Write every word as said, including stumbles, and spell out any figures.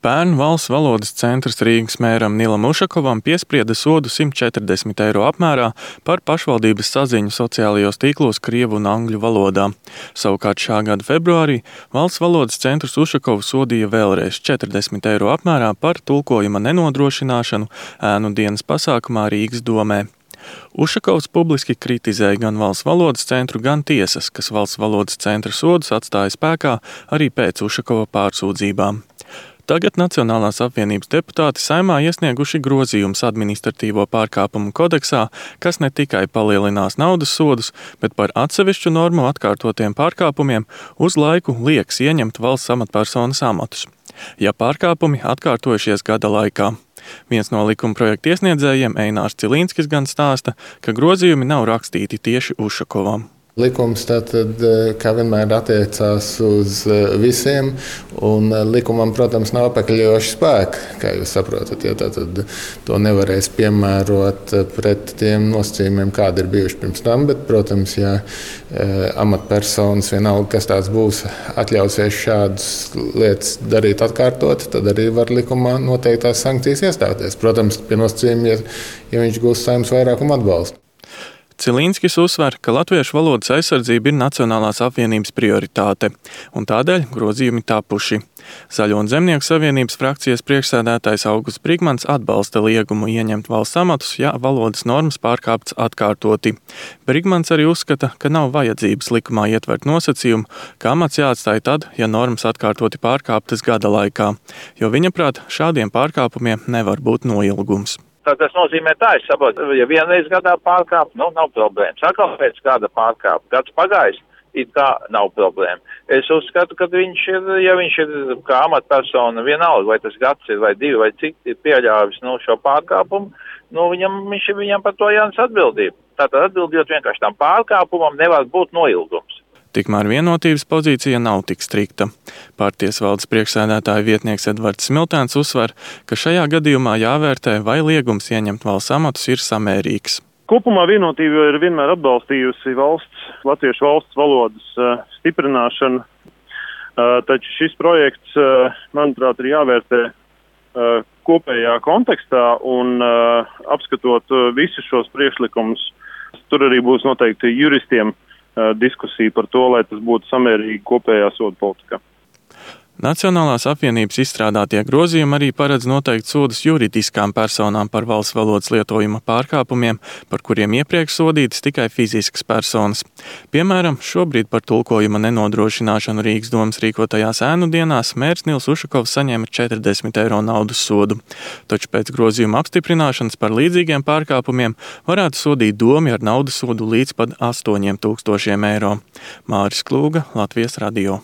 Pērn Valsts valodas centrs Rīgas mēram Nilam Ušakovam piesprieda sodu simt četrdesmit eiro apmērā par pašvaldības saziņu sociālajos tīklos krievu un angļu valodā. Savukārt šā gada februārī Valsts valodas centrs Ušakovu sodīja vēlreiz četrdesmit eiro apmērā par tulkojuma nenodrošināšanu ēnu dienas pasākumā Rīgas domē. Ušakovs publiski kritizēja gan Valsts valodas centru, gan tiesas, kas Valsts valodas centra sodus atstāja spēkā arī pēc Ušakova pārsūdzībām. Tagad Nacionālās apvienības deputāti Saeimā iesnieguši grozījumus administratīvo pārkāpumu kodeksā, kas ne tikai palielinās naudas sodus, bet par atsevišķu normu atkārtotiem pārkāpumiem uz laiku lieks ieņemt valsts amatpersonas amatus, ja pārkāpumi atkārtojušies gada laikā. Viens no likumprojekta iesniedzējiem, Einārs Cilīnskis, gan stāsta, ka grozījumi nav rakstīti tieši Ušakovam. Likums tātad, kā vienmēr, attiecās uz visiem, un likumam, protams, nav apakaļojoša spēka, kā jūs saprotat. Ja, tātad to nevarēs piemērot pret tiem nosacījumiem, kādi ir bijuši pirms tam, bet, protams, ja amatpersonas, vienalga, kas tās būs, atļausies šādas lietas darīt atkārtot, tad arī var likumā noteiktās sankcijas iestāties. Protams, pie nosacījuma, ja, ja viņš gūs Saeimas vairākumu atbalstu. Cilīnskis uzsver, ka latviešu valodas aizsardzība ir Nacionālās apvienības prioritāte, un tādēļ grozījumi tapuši. Zaļo un Zemnieku savienības frakcijas priekšsēdētājs Augusts Brigmans atbalsta liegumu ieņemt valsts amatus, ja valodas normas pārkāptas atkārtoti. Brigmans arī uzskata, ka nav vajadzības likumā ietvert nosacījumu, ka amats jāatstāj tad, ja normas atkārtoti pārkāptas gada laikā, jo viņaprāt šādiem pārkāpumiem nevar būt noilgums. Tad tas nozīmē tā, es saprotu, ja vienreiz gadā pārkāp, nu, nav problēmas. Atkal pēc kāda pārkāp, gads pagājis, it kā nav problēma. Es uzskatu, ka viņš ir, ja viņš ir kā amatpersona vienalga, vai tas gads ir, vai divi, vai cik ir pieļāvis nu, šo pārkāpumu, nu, viņam, viņš ir viņam par to jānes atbildība. Tātad atbildot vienkārši tam pārkāpumam nevar būt noilgums. Tikmēr vienotības pozīcija nav tik strikta. Partijas valdes priekšsēdētāja vietnieks Edvards Smiltēns uzsver, ka šajā gadījumā jāvērtē, vai liegums ieņemt valsts amatus ir samērīgs. Kopumā vienotība ir vienmēr atbalstījusi valsts, latviešu valsts valodas uh, stiprināšanu, uh, taču šis projekts, uh, manuprāt, ir jāvērtē uh, kopējā kontekstā un uh, apskatot uh, visus šos priekšlikumus. Tur arī būs noteikti juristiem diskusija par to, lai tas būtu samērīgi kopējā sodu politikā. Nacionālās apvienības izstrādātie grozījumi arī paredz noteikt sodus juridiskām personām par valsts valodas lietojuma pārkāpumiem, par kuriem iepriekš sodītas tikai fiziskas personas. Piemēram, šobrīd par tulkojuma nenodrošināšanu Rīgas domas rīkotajās ēnu dienās mērs Nils Ušakovs saņēma četrdesmit eiro naudas sodu. Taču pēc grozījuma apstiprināšanas par līdzīgiem pārkāpumiem varētu sodīt domi ar naudas sodu līdz pat astoņiem tūkstošiem eiro. Māris Klūga, Latvijas radio.